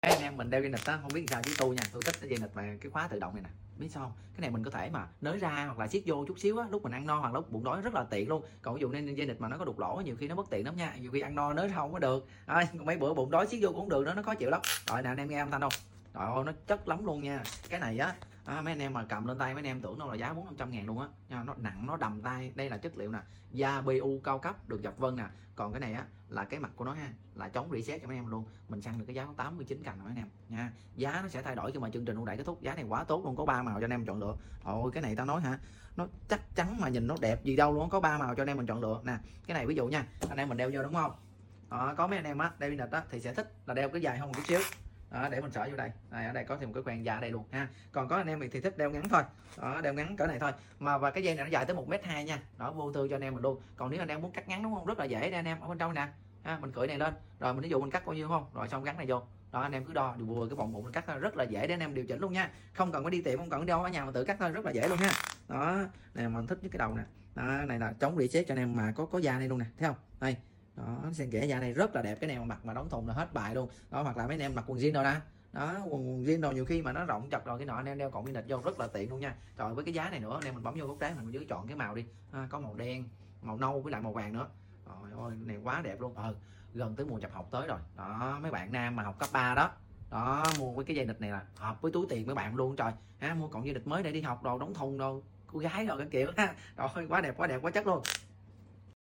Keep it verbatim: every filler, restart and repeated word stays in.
Cái anh em mình đeo dây nịt á, không biết sao chứ tôi nha, tôi thích cái dây nịt mà cái khóa tự động này nè, biết sao không? Cái này mình có thể mà nới ra hoặc là siết vô chút xíu á, lúc mình ăn no hoặc lúc bụng đói rất là tiện luôn. Còn ví dụ nên dây nịt mà nó có đục lỗ nhiều khi nó bất tiện lắm nha, nhiều khi ăn no nới ra không có được. Đấy, mấy bữa bụng đói siết vô cũng không được nữa, nó khó chịu lắm. Rồi nè anh em nghe âm thanh không? Trời ơi nó chất lắm luôn nha. Cái này á, à, mấy anh em mà cầm lên tay mấy anh em tưởng đâu là giá bốn năm trăm ngàn luôn á nha, nó nặng nó đầm tay. Đây là chất liệu nè, da bê u cao cấp được dập vân nè. Còn cái này á là cái mặt của nó ha, là chống reset cho mấy em luôn. Mình săn được cái giá tám mươi chín cành mấy anh em nha. Giá nó sẽ thay đổi khi mà chương trình ưu đãi kết thúc. Giá này quá tốt luôn, có ba màu cho anh em chọn lựa. Ôi cái này tao nói hả, nó chắc chắn mà nhìn nó đẹp gì đâu luôn, có ba màu cho anh em mình chọn lựa nè. Cái này ví dụ nha, anh em mình đeo vô đúng không, đó, có mấy anh em á đeo nịt á thì sẽ thích là đeo cái dài hơn một chút xíu. Đó, để mình sợ vô đây. Đây, ở đây có thêm một cái khoen da đây luôn ha. Còn có anh em thì thích đeo ngắn thôi. Đó, đeo ngắn cỡ này thôi. Mà và cái dây này nó dài tới một mét hai nha. Đó, vô tư cho anh em mình luôn. Còn nếu anh em muốn cắt ngắn đúng không? Rất là dễ đây anh em, ở bên trong nè. Ha, mình cởi này lên, rồi mình ví dụ mình cắt bao nhiêu không? Rồi xong gắn này vô. Đó anh em cứ đo vừa cái vòng bụng mình cắt thôi, rất là dễ để anh em điều chỉnh luôn nha. Không cần phải đi tiệm, không cần đi đâu, ở nhà mà tự cắt thôi, rất là dễ luôn ha. Đó, này mình thích những cái đầu nè. Đó, này là chống reset cho anh em mà có có da đây luôn nè, thấy không? Đây. Đó, xen kẽ da này rất là đẹp, cái này mà mặc mà đóng thùng là hết bài luôn. Đó, hoặc là mấy anh em mặc quần jean rồi nè. Đó, quần jean đồ nhiều khi mà nó rộng chật rồi cái nọ anh em đeo cọng dây nịt vô rất là tiện luôn nha. Rồi với cái giá này nữa anh em mình bấm vô góc trái mình dưới chọn cái màu đi. À, có màu đen, màu nâu với lại màu vàng nữa. Trời ơi này quá đẹp luôn. Ờ gần tới mùa nhập học tới rồi. Đó, mấy bạn nam mà học cấp ba đó. Đó, mua với cái dây nịt này là hợp với túi tiền mấy bạn luôn trời. Ha, mua cọng dây nịt mới để đi học đồ đóng thùng đồ cô gái rồi cái kiểu ha. Rồi quá đẹp quá đẹp quá chất luôn.